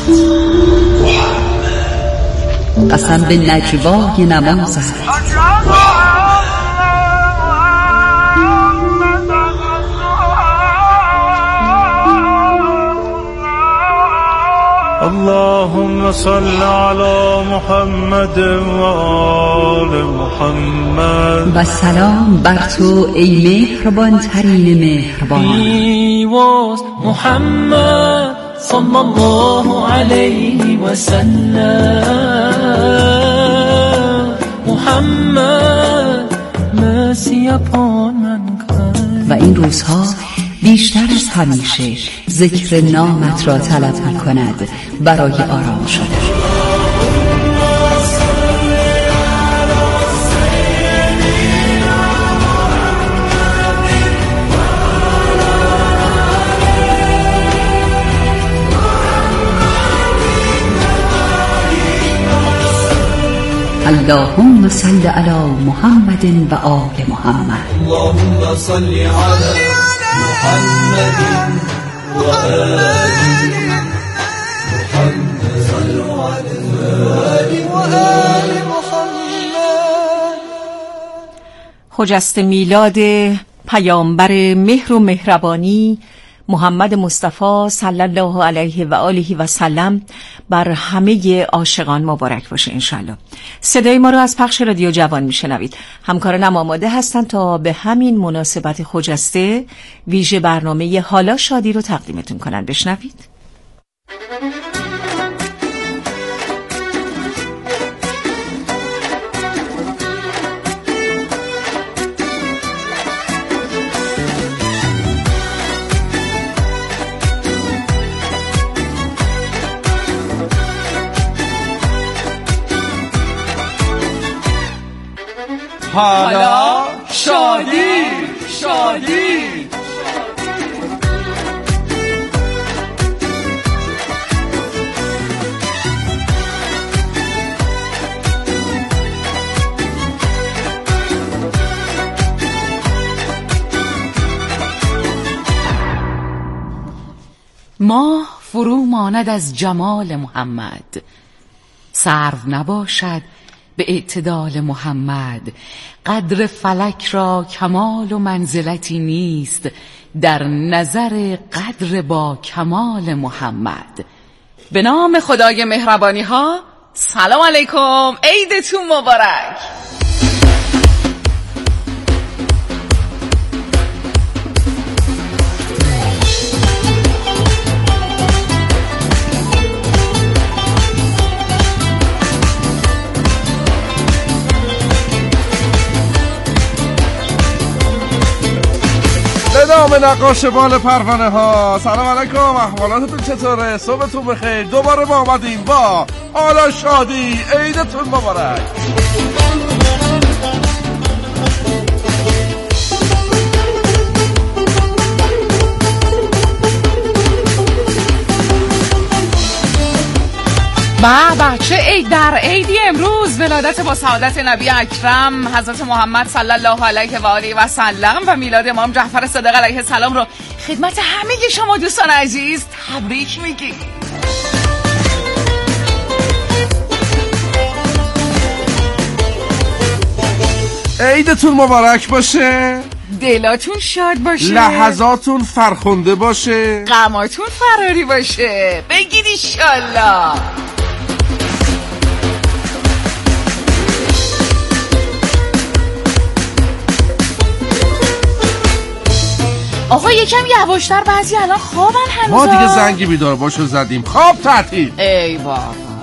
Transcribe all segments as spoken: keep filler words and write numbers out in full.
قسم به نجوای نمازت اللهم صل على محمد و آل محمد. و سلام بر تو ای مهربان ترین مهربانان. He was Muhammad صلی الله علیه و سلم. محمد mercy upon mankind. و این روزها بیشتر از همیشه ذکر نامت را طلب می کند برای آرام شدن. اللهم صل علی محمد و آل محمد. اللهم صل علی محمد و آل محمد. صلوا علی و آل محمد. خجسته میلاد پیامبر مهر و مهربانی محمد مصطفی صلی الله علیه و آله و سلم بر همه عاشقان مبارک باشه انشالله. صدای ما رو از پخش رادیو جوان میشنوید. همکارانم آماده هستند تا به همین مناسبت خجسته ویژه برنامه حالا شادی رو تقدیمتون کنن. بشنوید. حالا شادی شادی. ماه فرو ماند از جمال محمد، سرو نباشد به اعتدال محمد. قدر فلک را کمال و منزلتی نیست در نظر قدر با کمال محمد. به نام خدای مهربانی ها، سلام علیکم، عیدتون مبارک. نام نقاش بال پروانه ها، سلام علیکم، احوالاتتون چطوره؟ صبحتون بخیر. دوباره ما آمدیم با حالا شادی. عیدتون مبارک. با بچه عید در عیدی امروز، ولادت با سعادت نبی اکرم حضرت محمد صلی الله علیه و آله و سلم و میلاد امام جعفر صادق علیه السلام رو خدمت همه شما دوستان عزیز تبریک میگیم. عیدتون مبارک باشه، دلاتون شاد باشه، لحظاتون فرخنده باشه، غماتون فراری باشه. بگید ایشالله. آقا یکم یواشتر، بعضی الان خوابن هنوز. ما دیگه زنگی بیدار باشو زدیم، خواب تعطیل. ای بابا.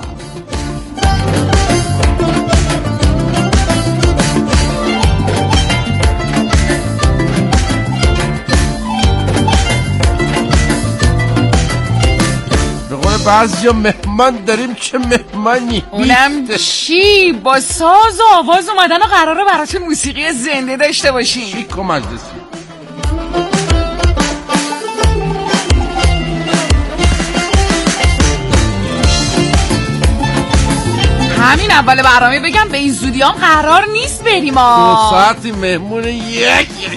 به قول بعضیا مهمان داریم چه مهمانی. اونم چی؟ با ساز و آواز اومدن و قراره براتون موسیقی زنده داشته باشیم. شیک و مجلسی. همین اول برنامه بگم به این زودی هم قرار نیست بریم. دو ساعتی مهمون یک یک.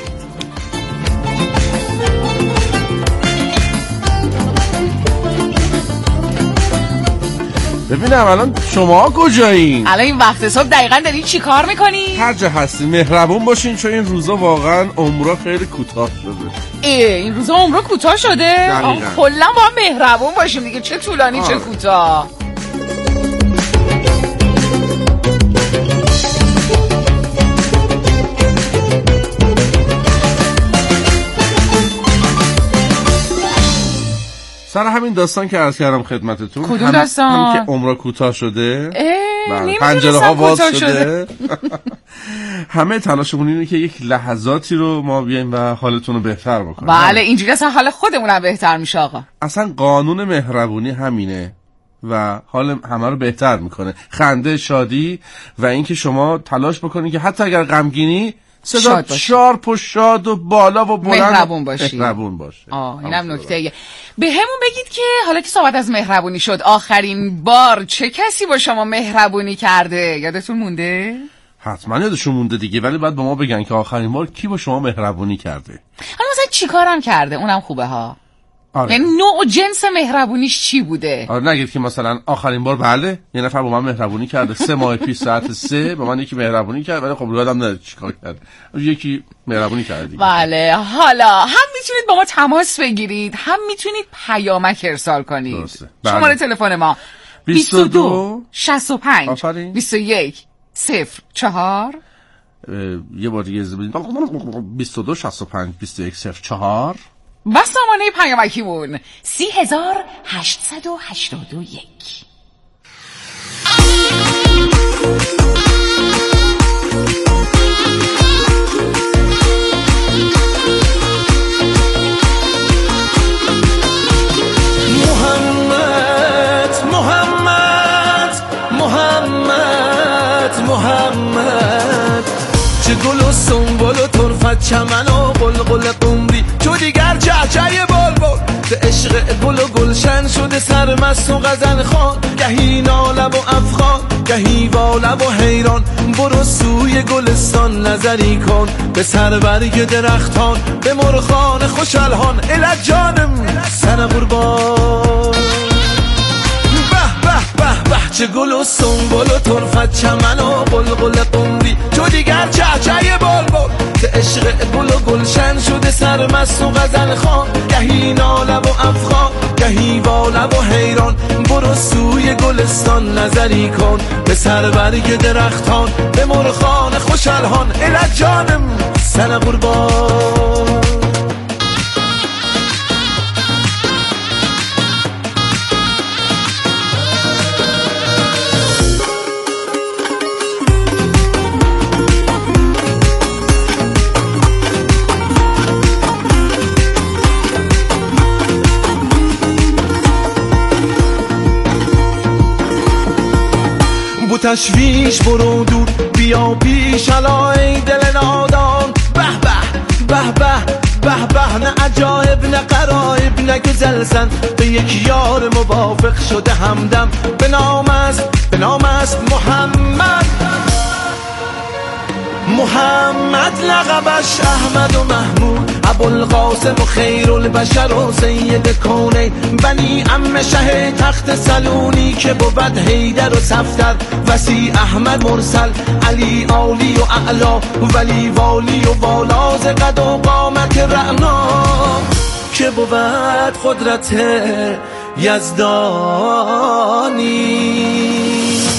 ببینم الان شما کجایین؟ الان این وقت صبح دقیقاً دارین چی کار میکنین؟ هر جا هستین مهربون باشین، چون این روزا واقعا عمرها خیلی کوتاه شده. ای این روزا عمرها کوتاه شده؟ کلا با مهربون باشیم دیگه، چه طولانی آه. چه کوتاه. سر همین داستان که عرض کردم خدمتتون، کدوم داستان؟ هم, هم که عمرها کوتاه شده، پنجره ها باز شده, شده. همه تلاشمون اینه که یک لحظاتی رو ما بیایم و حالتون رو بهتر بکنیم. بله اینجوری اصلا حال خودمون هم بهتر میشه آقا. اصلا قانون مهربونی همینه و حال همه رو بهتر میکنه. خنده، شادی و اینکه شما تلاش بکنید که حتی اگر غمگینی صدا شارپ و شاد و بالا و بلند مهربون باشی. مهربون باشه. آه اینم نکته. به همون بگید که حالا که صحبت از مهربونی شد، آخرین بار چه کسی با شما مهربونی کرده؟ یادتون مونده؟ حتما یادشون مونده دیگه، ولی باید با ما بگن که آخرین بار کی با شما مهربونی کرده. حالا مثلا چی کارم کرده؟ اونم خوبه ها. آره. یعنی نوع و جنس مهربونیش چی بوده؟ آره نگید که مثلا آخرین بار بله یه نفر با من مهربونی کرده سه ماه پیش ساعت سه با من یکی مهربونی کرد، ولی خب یادم نمیاد چیکار کرد. یکی مهربونی کرد دیگه. بله حالا هم میتونید با ما تماس بگیرید، هم میتونید پیامک ارسال کنید. درسته. شماره تلفن ما بیست و دو شصت و پنج آفرین بیست و یک صفر چهار. یه بار دیگه بیست و دو شصت و پنج بیست و یک صفر چهار. و سامانه پیامکیمون سی هزار هشتصد و هشتاد و یک. محمد محمد محمد محمد چه گل و سنبل و طرفت چمن و قلقل قمری تو دیگر چهچه بلبل به عشق گل و گلشن شده سرمست و غزل خوان، گهی نالب و افغان گهی والب و حیران. برو سوی گلستان نظری کن به سربرگ درختان، به مرغان خوشالهان الک جانم سر قربان. به به به به چه گل و سنبل و طرفت چمن و قلقل قمری تو دیگر چهچه بلبل به عشق گل و گلشن شده سرمست و غزل خوان، گهی نالب و افغان گهی والب و حیران. برو سوی گلستان نظری کن به سربرگ درختان، به مرغان خوشالهان الک جانم سر قربان. تشویش برو دور بیا پیش علای دل نادان. به به به به به به نه عجایب نه قرایب نه گزلزن به یک یار موافق شده همدم به نام است به نام است محمد. محمد لقبش احمد و محمود ابوالقاسم و خیر البشر و سید کونین بنی عم شه تخت سلونی که بود حیدر و صفتر وسی احمد مرسل علی عالی و اعلا ولی والی و والا ز قد و قامت رعنا که بود قدرت یزدانی.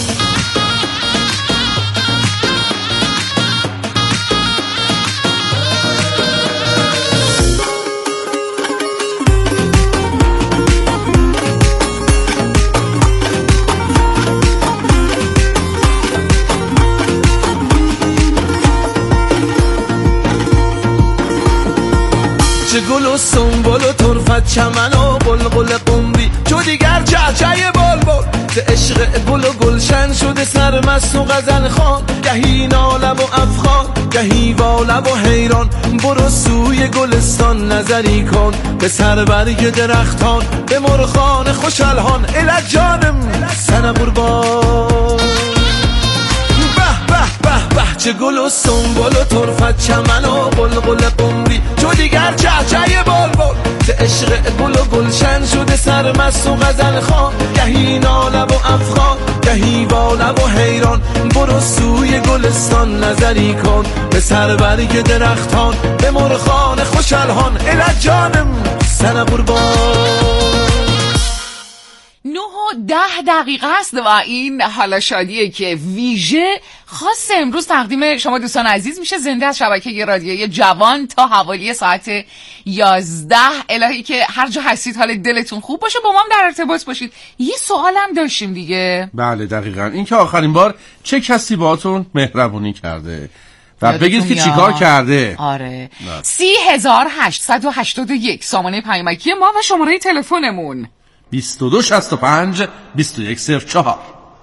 چه گل و سنبل و طرفت چمن و قلقل قمری تو دیگر چهچه بلبل به عشق گل و گلشن شده سرمست و غزل خوان، گهی نالب و افغان گهی والب و حیران. برو سوی گلستان نظری کن به سربرگ درختان، به مرغان خوشالهان الک جانم سر قربان. به به به به چه گل و سنبل و طرفت چمن و قلقل قمری تو دیگر چهچه بلبل ز عشق گل و گلشن شده سرمست و غزل خوان گهی ناله و افغان گهی واله و حیران برو سوی گلستان نظری کن به سر برگ درختان به مرغان خوش الحان الى جانم سن قربان. نه و ده دقیقه است و این حالا شادیه که ویژه خاص امروز تقدیم شما دوستان عزیز میشه زنده از شبکه رادیویی جوان تا حوالی ساعت یازده. الهی که هر جا هستید حال دلتون خوب باشه، با ما هم در ارتباط باشید. یه سوالم داشتیم دیگه. بله دقیقاً، این که آخرین بار چه کسی باهاتون مهربونی کرده و بگید که چیکار کرده. آره سی هزار هشتصد و هشتاد و یک سامانه پیامکی ما و شماره تلفنمون بیست و دو شصت و پنج بیست و یک صفر چهار.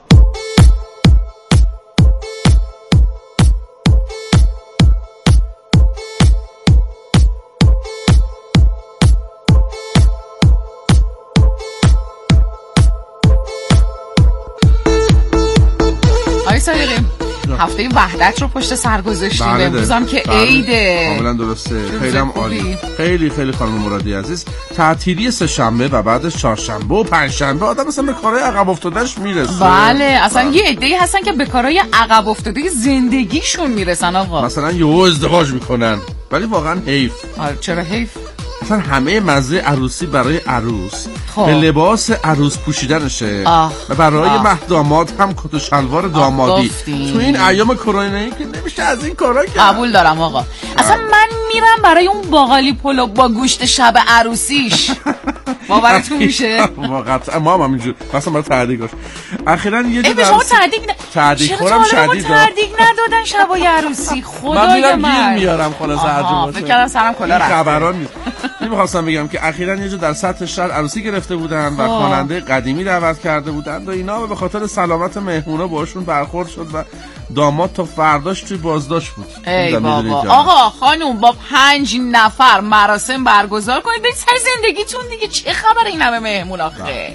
آی صادقی هفته وحدت رو پشت سر گذاشتیم، امروز هم که عیده. کاملا درسته، خیلی هم عالی. خیلی خیلی خانم مرادی عزیز، تعطیلی سه شنبه و بعدش چهارشنبه و پنج شنبه آدم مثلا به کارهای عقب افتادهش میرسه. بله اصلا یه عده‌ای هستن که به کارهای عقب افتاده زندگیشون میرسن آقا. مثلا یهو ازدواج میکنن، ولی واقعا حیف. آره چرا حیف؟ اصلا همه مزه عروسی برای عروس به لباس عروس پوشیدنشه آه. و برای آه. مهد داماد هم کت و شلوار دامادی. تو این ایام کرونایی که نمیشه از این کارا کرد. قبول دارم آقا. اصلا من میرم برای اون باقالی پلو با گوشت شب عروسیش. باورتون میشه؟ واقعا ما هم همینجور مثلا برای تعدیق باش. اخیراً یه جور در تعدیق تعدیق خورم شدید. چرا تعدیق ندادن شبای عروسی؟ خدای من. من میرم میارم خلاص هر جور باشه. فکر کردم سرم کلا رفت. خبران نیست. می‌خواستم بگم که اخیراً یه جا در سطح شهر عروسی گرفته بودن و خواننده قدیمی دعوت کرده بودن و اینا به خاطر سلامت مهمونا باشون برخورد شد و داماد تا فرداش توی بازداشت بود. ای بابا آقا خانوم با پنج نفر مراسم برگزار کنید برید سر زندگیتون دیگه، چه خبر این همه مهمون آخه.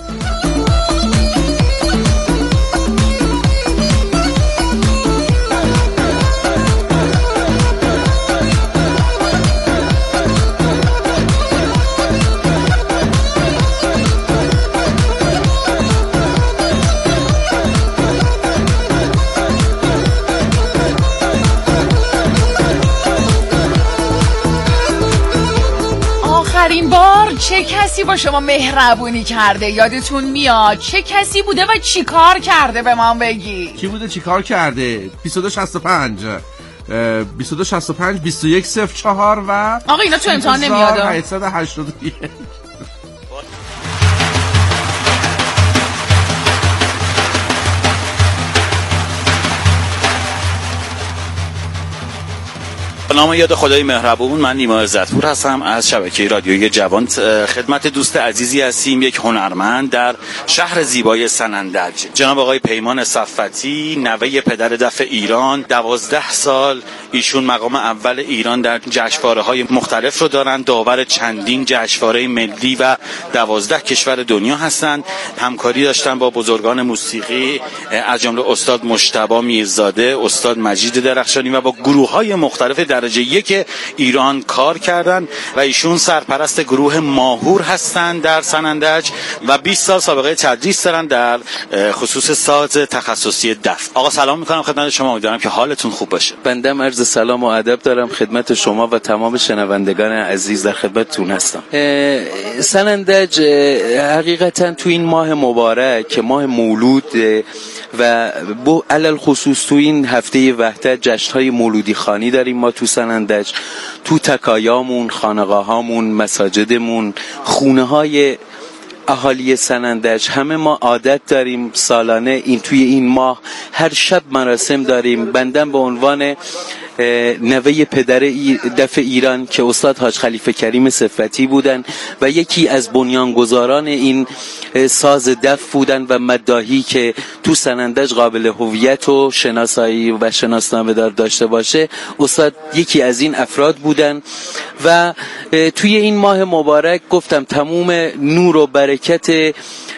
آخرین بار چه کسی با شما مهربونی کرده یادتون میاد؟ چه کسی بوده و چی کار کرده به من بگی؟ کی بوده چی کار کرده؟ بیست و دو شصت و پنج بیست و دو شصت و پنج بیست و یک صفر چهار و آقا اینا تو امتحان نمیاد. هشتصد و هشتاد و یک. نام یاد خدای مهربون، من نیما عزتپور هستم از شبکه رادیویی جوان. خدمت دوست عزیزی هستیم، یک هنرمند در شهر زیبای سنندج، جناب آقای پیمان صفتی، نوه پدر دف ایران. دوازده سال ایشون مقام اول ایران در جشنواره‌های مختلف رو دارن، داور چندین جشنواره ملی و دوازده کشور دنیا هستند. همکاری داشتن با بزرگان موسیقی از جمله استاد مجتبی میرزاده، استاد مجید درخشانی و با گروه‌های مختلف درجه یک ایران کار کردن و ایشون سرپرست گروه ماهور هستند در سنندج و بیست سال سابقه تدریس دارن در خصوص ساز تخصصی دف. آقا سلام میکنم خدمت شما، امیدوارم که حالتون خوب باشه. بنده عرض سلام و ادب دارم خدمت شما و تمام شنوندگان عزیز، در خدمتتون هستم. سنندج حقیقتا تو این ماه مبارک که ماه مولود و با علل خصوص تو این هفته وحدت جشن‌های مولودی خوانی داریم ما تو سنندج، تو تکایامون، خانقاهامون، مساجدمون، خونه‌های اهالی سنندج، همه ما عادت داریم سالانه این توی این ماه هر شب مراسم داریم. بندم به عنوان نوه پدر دف ایران که استاد حاج خلیفه کریم صفتی بودن و یکی از بنیانگذاران این ساز دف بودن و مداحی که تو سنندج قابل هویت و شناسایی و شناسنامه دار داشته باشه، استاد یکی از این افراد بودن و توی این ماه مبارک گفتم تموم نور و برکت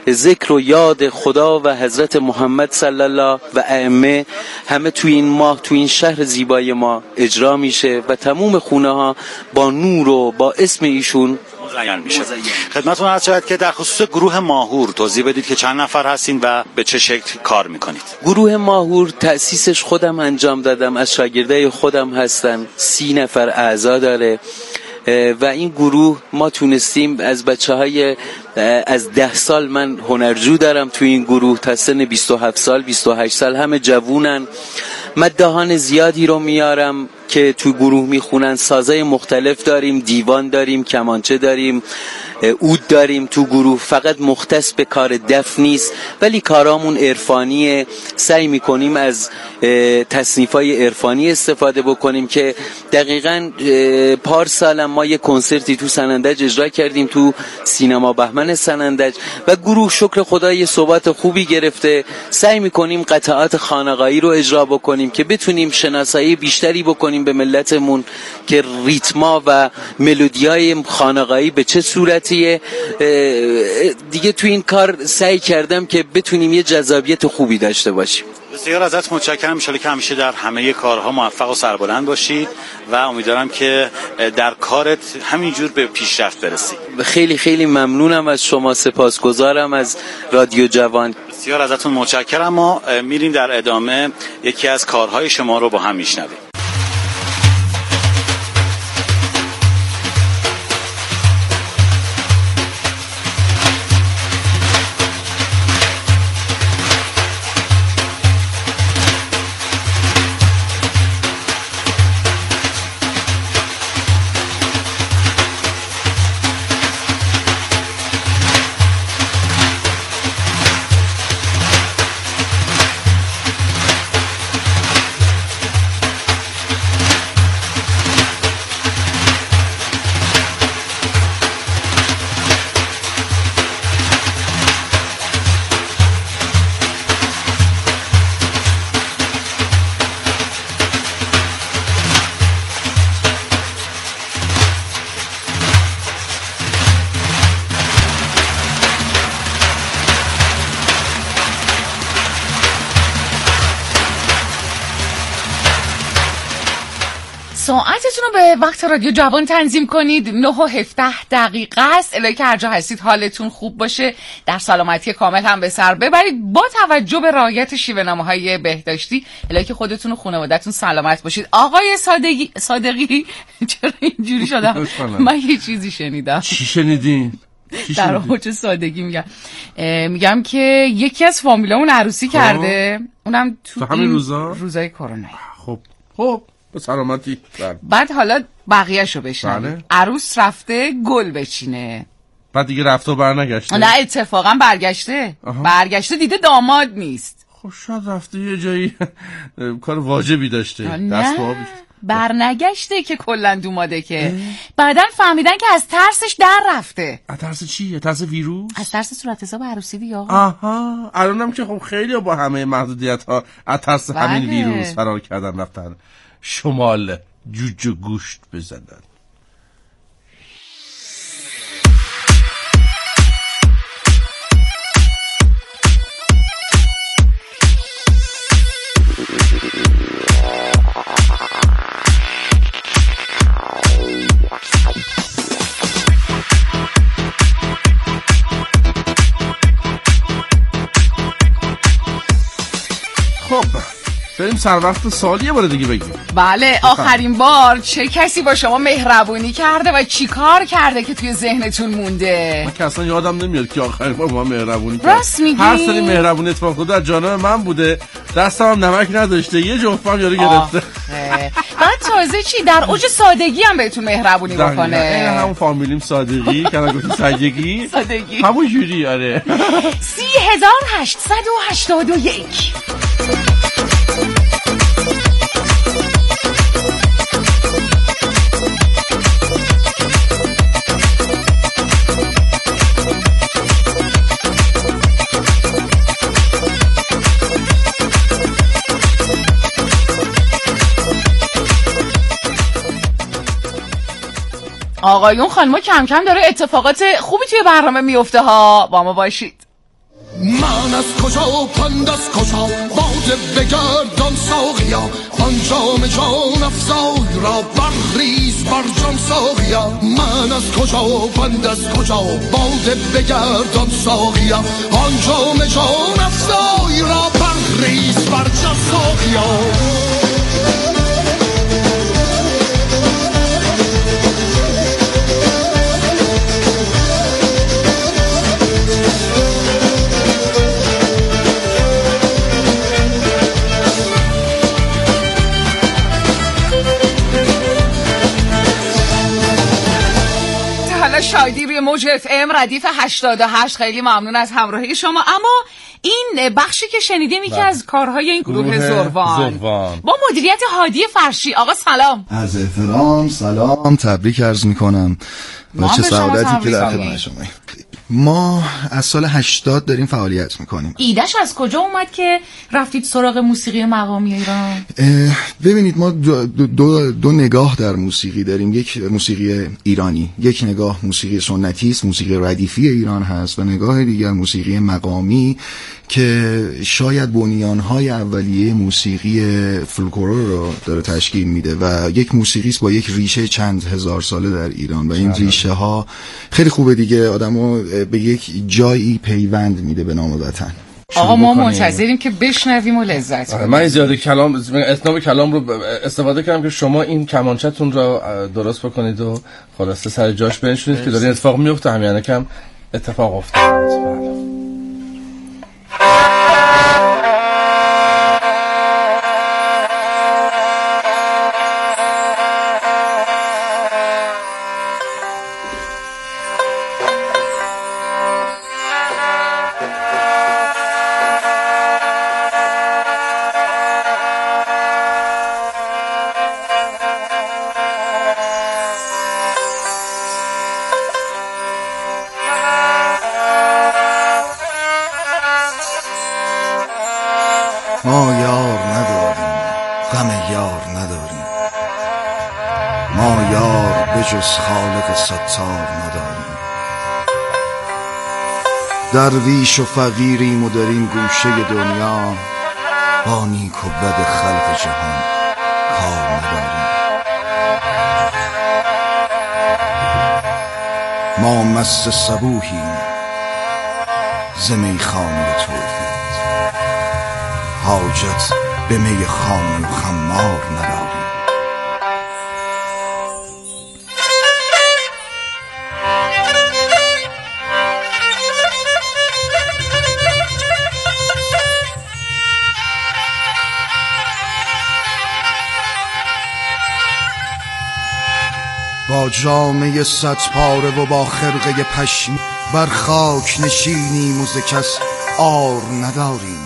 ذکر و یاد خدا و حضرت محمد صلی الله و ائمه همه توی این ماه توی این شهر زیبای ما اجرا میشه و تمام خونه ها با نور و با اسم ایشون مزین میشه. خدمتتون عرض شود که در خصوص گروه ماهور توضیح بدید که چند نفر هستین و به چه شکل کار میکنید؟ گروه ماهور تأسیسش خودم انجام دادم، از شاگردای خودم هستن، سی نفر اعضا داره و این گروه ما تونستیم از بچه های از ده سال، من هنرجو دارم تو این گروه، تا سن بیست و هفت سال بیست و هشت سال همه جوونن. مدهان زیادی رو میارم که تو گروه میخونن، سازای مختلف داریم، دیوان داریم، کمانچه داریم، عود داریم تو گروه. فقط مختص به کار دف نیست ولی کارامون عرفانیه، سعی میکنیم از تصنیفای عرفانی استفاده بکنیم که دقیقاً پارسال ما یه کنسرتی تو سنندج اجرا کردیم تو سینما بهمن سنندج و گروه شکر خدا یه صحبت خوبی گرفته. سعی میکنیم قطعات خانقاهی رو اجرا بکنیم که بتونیم شناسایی بیشتری بکنیم به ملتمون که ریتما و ملودیای خانقاهی به چه صورتیه. دیگه تو این کار سعی کردم که بتونیم یه جذابیت خوبی داشته باشیم. بسیار ازت متشکرم. ان شاءالله که همیشه در همه کارها موفق و سربلند باشید و امیدوارم که در کارت همینجور به پیشرفت برسی. خیلی خیلی ممنونم از شما، سپاسگزارم از رادیو جوان. بسیار ازتون متشکرم. ما میریم در ادامه یکی از کارهای شما رو با هم میشنویم. ساعتتون رو به وقت رادیو جوان تنظیم کنید. نه و هفده دقیقه است. الهی که هر جا هستید حالتون خوب باشه، در سلامتی کامل هم به سر ببرید با توجه به رعایت شیوه‌نامه‌های بهداشتی. الهی که خودتون و خانواده‌تون سلامت باشید. آقای صادقی صادقی چرا اینجوری شدم؟ من یه چیزی شنیدم. چی شنیدین؟ در حوج سادگی میگم میگم که یکی از فامیلامون عروسی کرده، اونم تو, تو همین روزا روزای کرونا. خب خب به سلامتی. بعد حالا بقیه‌شو بشنوید. عروس رفته گل بچینه، بعد دیگه رفته و برنگشته. نه اتفاقا برگشته. آها. برگشته دیده داماد نیست. خب شاید رفته یه جایی کار واجبی داشته، دست به آبی برنگشته که کلا دوماده که بعدن فهمیدن که از ترسش در رفته. از ترس چی؟ از ترس ویروس؟ از ترس صورت حساب عروسی دیگه. آها الانم که خب خیلی با همه محدودیت ها از ترس بله. همین ویروس فرار کردن رفتن شمال جوجه گوشت بزنن. خب بریم سر وقت سال یه بار دیگه بگیم. بله آخرین بار چه کسی با شما مهربونی کرده و چی کار کرده که توی ذهنتون مونده؟ من که اصلا یادم نمیاد که آخرین بار با من مهربونی کرد. راست میگی؟ هر سری مهربونی اتفاق خود در جانب من بوده، دستم هم نمک نداشته، یه جفم یارو گرفته. بعد تازه چی در اوج سادگی هم بهتون مهربونی بکنه. این همون فامیلیم صادقی که الان گفتم سادگی صادقی همون جوری. آره سی هزار هشتصد و هشتاد و یک. آقایون خانم‌ها کم کم داره اتفاقات خوبی توی برنامه میفته ها، با ما باشید. من از کجا پند از کجا باده بگردان ساقیا آن جام جان افزای را برریز بر جان ساقیا من از کجا پند از کجا باده بگردان ساقیا آن جام جان افزای را برریز بر جان ساقیا شادی روی موج اف ام ردیف هشتاد و هشت. خیلی ممنون از همراهی شما. اما این بخشی که شنیدیم یکی از کارهای این گروه, گروه زروان. زروان با مدیریت هادی فرشی. آقا سلام. از احترام سلام تبریک عرض میکنم و چه سعادتی که در خدمت شما. ما از سال هشتاد داریم فعالیت میکنیم. ایدهش از کجا اومد که رفتید سراغ موسیقی مقامی ایران؟ ببینید ما دو, دو, دو نگاه در موسیقی داریم. یک موسیقی ایرانی، یک نگاه موسیقی سنتی است، موسیقی ردیفی ایران هست، و نگاه دیگر موسیقی مقامی که شاید بنیانهای اولیه موسیقی فولکلور رو داره تشکیل میده و یک موسیقی است با یک ریشه چند هزار ساله در ایران و این ریشه ها خیلی خوبه دیگه آدمو به یک جایی پیوند میده به نام وطن. آقا ما منتظریم که بشنویم و لذت ببریم. من زیاده کلام اسناب کلام رو استفاده کردم که شما این کمانچه‌تون رو درست بکنید و خلاصه سر جاش بنشونید که داره اتفاق میفته. همین کم اتفاق افتاد. ما یار نداریم، غم یار نداریم، ما یار به جز خالق ستار نداریم. درویش و فقیریم و در این گوشه دنیا با نیک و بد خلق جهان کار نداریم. ما مست صبوحیم ز میخانه توحید، حاجت به می خام و خمار نداریم. با جامه صد پاره و با خرقه پشمی بر خاک نشینیم و ز کس عار نداریم.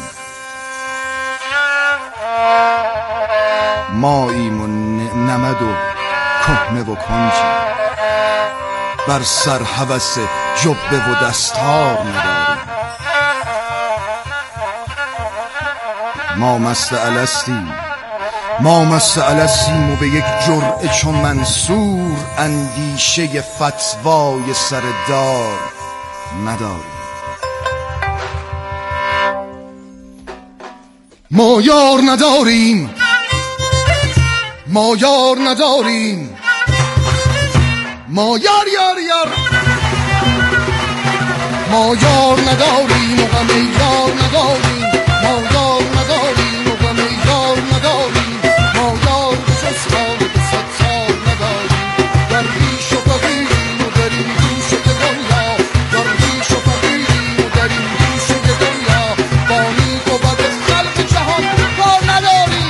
ماییم و نمد و کهنه و کنجی، بر سر هوس جبه و دستار نداریم. ما مست الستیم، ما مست الستیم و به یک جرعه چون منصور اندیشه فتوای سردار نداریم. ما یار نداریم، ما یار نداریم، ما یار یار یار، ما یار نداریم و غم یار نداریم، ما یار نداریم و غم یار نداریم، ما یار به جز خالق ستار نداریم. درویش و فقیریم و در این گوشه دنیا، درویش و فقیریم و در این گوشه دنیا با نیک و بد خلق جهان کار نداریم.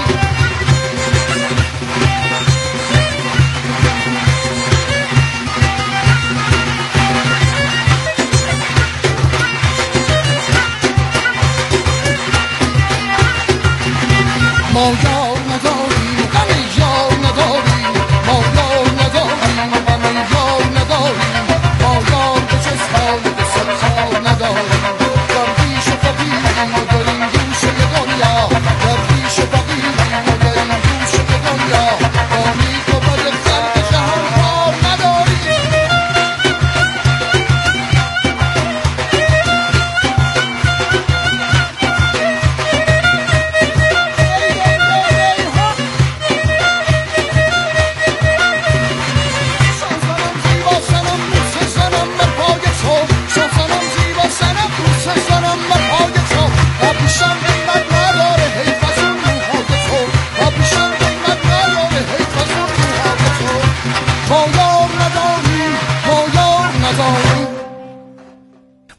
ما یار نداریم و غم یار نداریم، ما یار نداریم و غم یار نداریم، ما یار به جز خالق ستار نداریم. درویش و فقیریم و در این گوشه دنیا، درویش و فقیریم و در این گوشه دنیا با نیک و بد خلق جهان کار نداریم.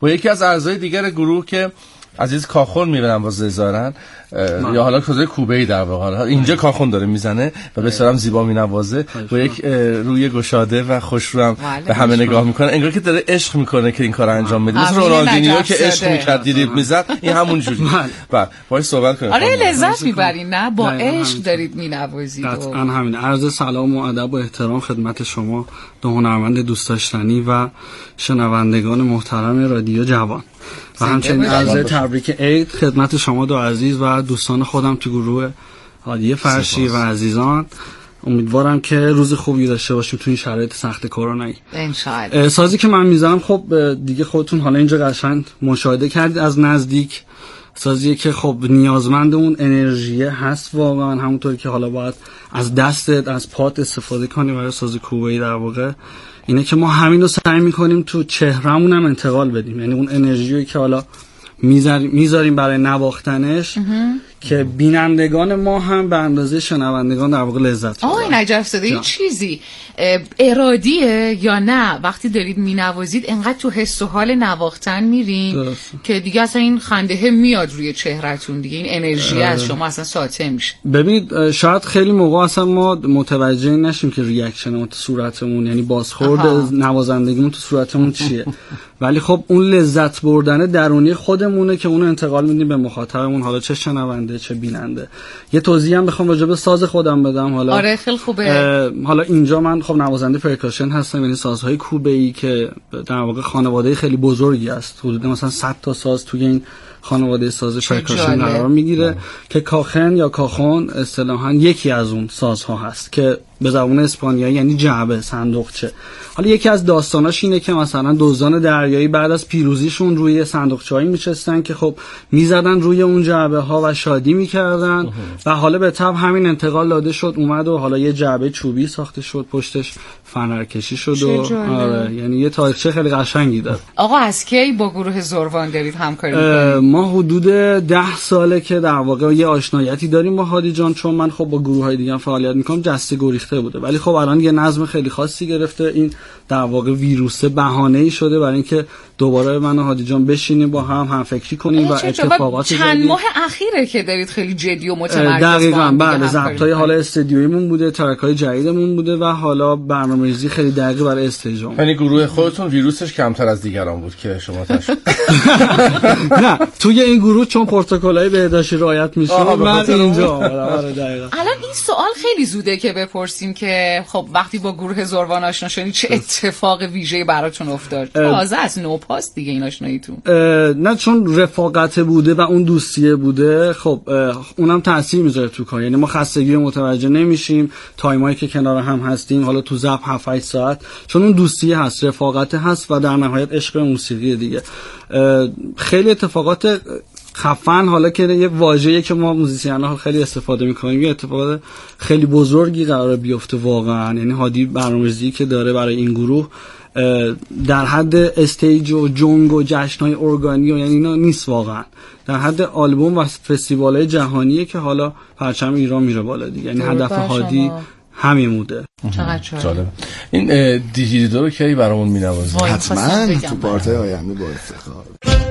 با یکی از اعضای دیگر گروه که عزیز کاخون میبینم با زیزارن یا حالا کجای کوبه‌ای در واقع اینجا کاخون داره میزنه و بسیارم زیبا مینوازه با یک روی گشاده و خوشرو هم به همه نگاه میکنه، انگار که داره عشق میکنه که این کار انجام میده، مثل رونالدینیو که عشق میکرد دیریب میزد، این همون جوری. بعد باهاش صحبت کنیم. آره لذت میبرین نه؟ با عشق دارید مینوازید. قطعاً همین. عرض سلام و ادب و احترام خدمت شما دو هنرمند دوست داشتنی و شنوندگان محترم رادیو جوان و همچنین عرض تبریک عید خدمت شما دو عزیز و دوستان خودم تو گروه هادیه فرشی و عزیزان. امیدوارم که روز خوبی داشته باشیم تو این شرایط سخت کرونایی انشاءالله. سازی که من میذارم خب دیگه خودتون حالا اینجا قشنگ مشاهده کردید از نزدیک، سازیه که خب نیازمند اون انرژی هست واقعا، همونطور که حالا باید از دستت از پات استفاده کنی برای ساز کوبه‌ای. در واقع اینه که ما همین رو سعی میکنیم تو چهرمون هم انتقال بدیم، یعنی اون انرژیوی که حالا میذاریم برای نواختنش که بینندگان ما هم به اندازه شنوندگان در واقع لذت ببرن. آقای نجف زاده این چیزی ارادیه یا نه وقتی دارید مینوازید انقدر تو حس و حال نواختن میرین که دیگه اصلا این خنده میاد روی چهرهتون، دیگه این انرژی از شما اصلا ساطع میشه؟ ببینید شاید خیلی موقع اصلا ما متوجه نشیم که ریاکشنمون تو صورتمون، یعنی بازخورد نوازندگیمون تو صورتمون چیه، ولی خب اون لذت بردن درونی خودمونه که اونو انتقال میدیم به مخاطبمون، حالا چه شنونده چه بیننده. یه توضیح هم بخوام راجع به ساز خودم بدم. حالا آره خیلی خوبه. حالا اینجا من خب نوازنده پرکاشن هستم، یعنی سازهای کوبه‌ای که در واقع خانواده خیلی بزرگی است، حدود مثلا صد تا ساز توی این خانواده ساز پرکاشن قرار میگیره که کاخن یا کاخون اصطلاحاً یکی از اون سازها هست که به زبان اسپانیایی یعنی جعبه، صندوقچه. حالا یکی از داستاناش اینه که مثلا دزدان دریایی بعد از پیروزیشون روی صندوقچه‌ای میچستن که خب میزدن روی اون جعبه ها و شادی میکردن و حالا به تبع همین انتقال داده شد، اومد و حالا یه جعبه چوبی ساخته شد، پشتش فنرکشی شد و آره یعنی یه تاریخچه خیلی قشنگی داره. آقا از کی با گروه زروان دارید همکاری می‌کنید؟ ما حدود ده ساله که در واقع یه آشنایتی داریم با هادی جان، چون من خب با گروه‌های دیگه هم فعالیت می‌کنم، جسته گریخته بوده، ولی خب الان یه نظم خیلی خاصی گرفته. این در واقع ویروسه بهانه‌ای شده برای اینکه دوباره من و هادی جان بشینیم با هم هم فکری کنیم و اتفاقاتی چند ماه اخیره که دارید خیلی جدی و متمرکز دقیقاً بله ضبط‌های حالا استودیویمون بوده، ترک‌های جدیدمون بوده و حالا برنامه‌ریزی خیلی دقیق برای استیج. یعنی گروه خودتون ویروسش کمتر از دیگران بود که شما تاش نه توی این گروه چون پروتکل‌های بهداشتی رعایت میشه من اینجا آره دقیقاً. الان این سوال خیلی زوده که بپرسیم که خب وقتی با گروه زروان آشنا شدید چه اتفاق ویژه‌ای براتون افتاد؟ تازه از نو پاس دیگه این آشناییتون. نه چون رفاقت بوده و اون دوستیه بوده، خب اونم تاثیر میذاره تو کار، یعنی ما خستگی متوجه نمیشیم تایمایی که کنار هم هستیم، حالا تو ضبط هفت هشت ساعت، چون اون دوستیه هست، رفاقت هست و در نهایت عشق موسیقی دیگه. خیلی اتفاقات خفن، حالا که یه واژه‌ای که ما موزیسین‌ها خیلی استفاده می‌کنیم، یه اتفاقات خیلی بزرگی قراره بیفته واقعا. یعنی هادی برنامه‌ریزی که داره برای این گروه در حد استیج و جنگ و جشن‌های ارگانی و یعنی اینا نیست واقعا، در حد آلبوم و فستیوال‌های جهانیه که حالا پرچم ایران میره بالا دیگه. یعنی هدف هادی همین بوده. چقدر جالب. این دیجیدو رو کی برامون می‌نوازه؟ حتما تو پارتی آینده با افتخار.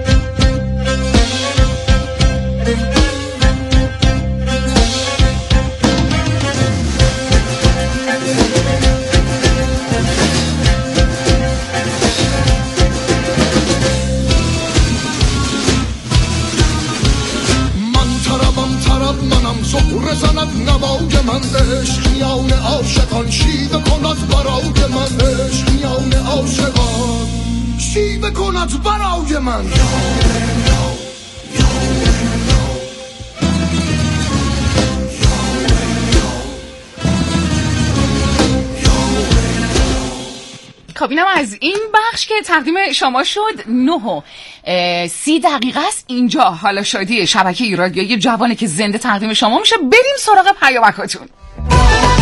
زهره زند نوای من، عشق میان عاشقان شیوه کند برای من، عشق میان عاشقان شیوه کند برای من. خب اینم از این بخش که تقدیم شما شد. نه و سی دقیقه است اینجا. حالا شادی شبکه رادیویی جوانه که زنده تقدیم شما میشه. بریم سراغ پیامکاتون.